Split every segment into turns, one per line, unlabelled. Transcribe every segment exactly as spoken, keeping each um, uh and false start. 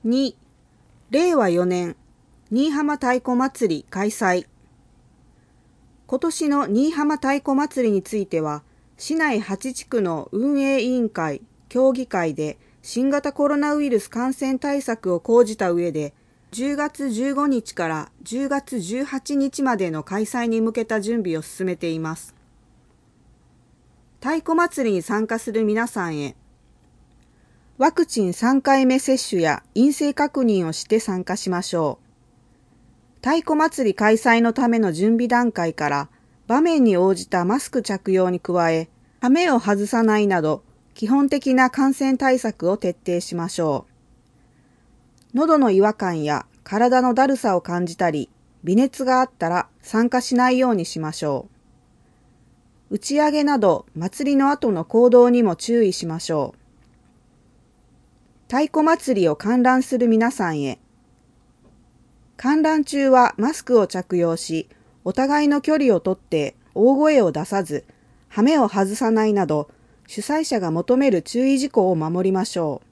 に、れいわよねん、新居浜太鼓祭り開催。今年の新居浜太鼓祭りについては、市内はち地区の運営委員会、協議会で新型コロナウイルス感染対策を講じた上で、じゅうがつじゅうごにちからじゅうがつじゅうはちにちまでの開催に向けた準備を進めています。太鼓祭りに参加する皆さんへ、ワクチンさんかいめ接種や陰性確認をして参加しましょう。太鼓祭り開催のための準備段階から場面に応じたマスク着用に加え、羽目を外さないなど基本的な感染対策を徹底しましょう。喉の違和感や体のだるさを感じたり、微熱があったら参加しないようにしましょう。打ち上げなど祭りの後の行動にも注意しましょう。太鼓祭りを観覧する皆さんへ。観覧中はマスクを着用し、お互いの距離をとって大声を出さず、羽目を外さないなど、主催者が求める注意事項を守りましょう。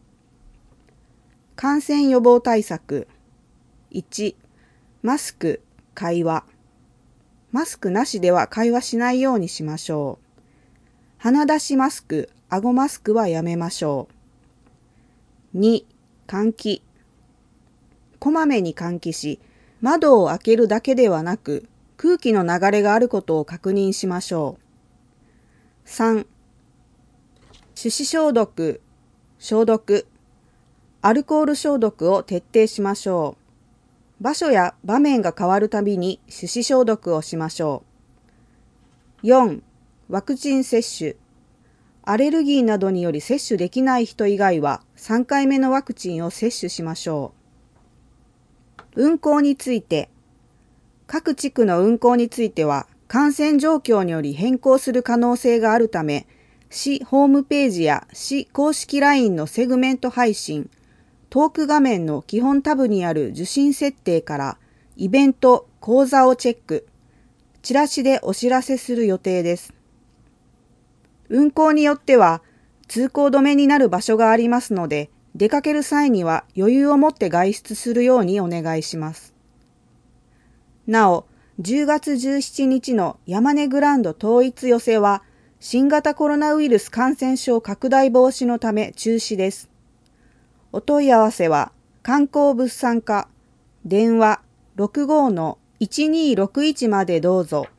感染予防対策。いち、マスク、会話。マスクなしでは会話しないようにしましょう。鼻出しマスク、顎マスクはやめましょう。に、換気。こまめに換気し、窓を開けるだけではなく、空気の流れがあることを確認しましょう。さん、手指消毒、消毒。アルコール消毒を徹底しましょう。場所や場面が変わるたびに手指消毒をしましょう。よん、ワクチン接種。アレルギーなどにより接種できない人以外はさんかいめのワクチンを接種しましょう。運行について、各地区の運行については感染状況により変更する可能性があるため、市ホームページや市公式 ライン のセグメント配信、トーク画面の基本タブにある受信設定からイベント・講座をチェック、チラシでお知らせする予定です。運行によっては通行止めになる場所がありますので、出かける際には余裕を持って外出するようにお願いします。なお、じゅうがつじゅうしちにちの山根グランド統一寄せは、新型コロナウイルス感染症拡大防止のため中止です。お問い合わせは、観光物産課、電話 ろくごーのいちにーろくいち までどうぞ。